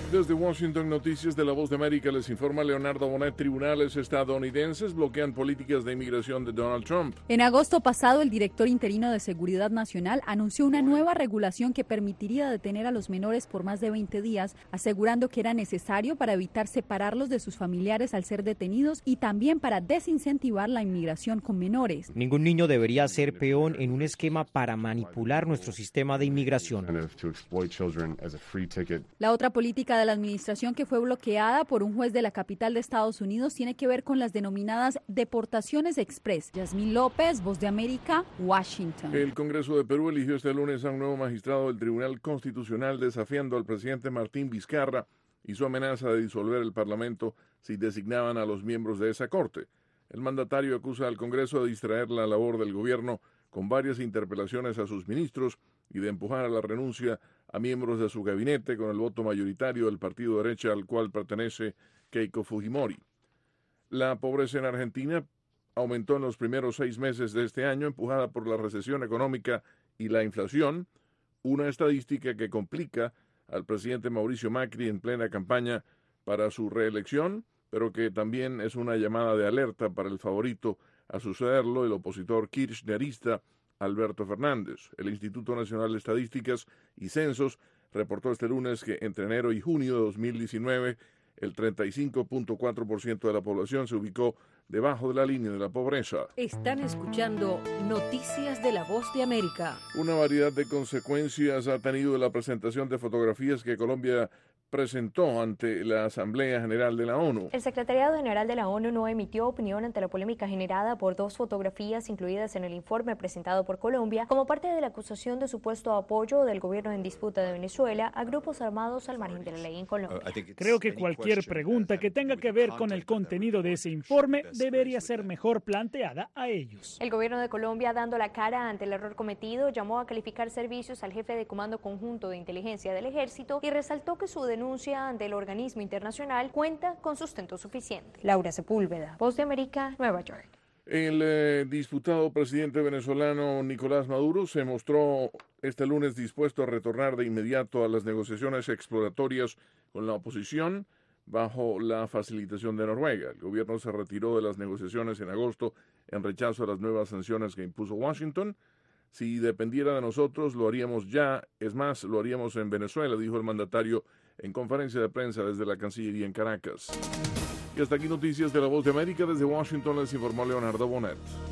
Desde Washington, Noticias de la Voz de América, les informa Leonardo Bonet. Tribunales estadounidenses bloquean políticas de inmigración de Donald Trump. En agosto pasado, el director interino de Seguridad Nacional anunció una nueva regulación que permitiría detener a los menores por más de 20 días, asegurando que era necesario para evitar separarlos de sus familiares al ser detenidos y también para desincentivar la inmigración con menores. Ningún niño debería ser peón en un esquema para manipular nuestro sistema de inmigración. La otra política de la administración que fue bloqueada por un juez de la capital de Estados Unidos tiene que ver con las denominadas deportaciones express. Yasmín López, Voz de América, Washington. El Congreso de Perú eligió este lunes a un nuevo magistrado del Tribunal Constitucional, desafiando al presidente Martín Vizcarra y su amenaza de disolver el Parlamento si designaban a los miembros de esa corte. El mandatario acusa al Congreso de distraer la labor del gobierno con varias interpelaciones a sus ministros y de empujar a la renuncia a miembros de su gabinete con el voto mayoritario del partido de derecha al cual pertenece Keiko Fujimori. La pobreza en Argentina aumentó en los primeros 6 meses de este año, empujada por la recesión económica y la inflación, una estadística que complica al presidente Mauricio Macri en plena campaña para su reelección, pero que también es una llamada de alerta para el favorito a sucederlo, el opositor kirchnerista Alberto Fernández. El Instituto Nacional de Estadísticas y Censos reportó este lunes que entre enero y junio de 2019 el 35.4% de la población se ubicó debajo de la línea de la pobreza. Están escuchando Noticias de la Voz de América. Una variedad de consecuencias ha tenido la presentación de fotografías que Colombia presentó ante la Asamblea General de la ONU. El Secretariado General de la ONU no emitió opinión ante la polémica generada por 2 fotografías incluidas en el informe presentado por Colombia como parte de la acusación de supuesto apoyo del gobierno en disputa de Venezuela a grupos armados al margen de la ley en Colombia. Creo que cualquier pregunta que tenga que ver con el contenido de ese informe debería ser mejor planteada a ellos. El gobierno de Colombia, dando la cara ante el error cometido, llamó a calificar servicios al jefe de Comando Conjunto de Inteligencia del Ejército y resaltó que su denuncia ante el organismo internacional cuenta con sustento suficiente. Laura Sepúlveda, Voz de América, Nueva York. El disputado presidente venezolano Nicolás Maduro se mostró este lunes dispuesto a retornar de inmediato a las negociaciones exploratorias con la oposición bajo la facilitación de Noruega. El gobierno se retiró de las negociaciones en agosto en rechazo a las nuevas sanciones que impuso Washington. Si dependiera de nosotros, lo haríamos ya. Es más, lo haríamos en Venezuela, dijo el mandatario en conferencia de prensa desde la Cancillería en Caracas. Y hasta aquí Noticias de la Voz de América. Desde Washington les informó Leonardo Bonet.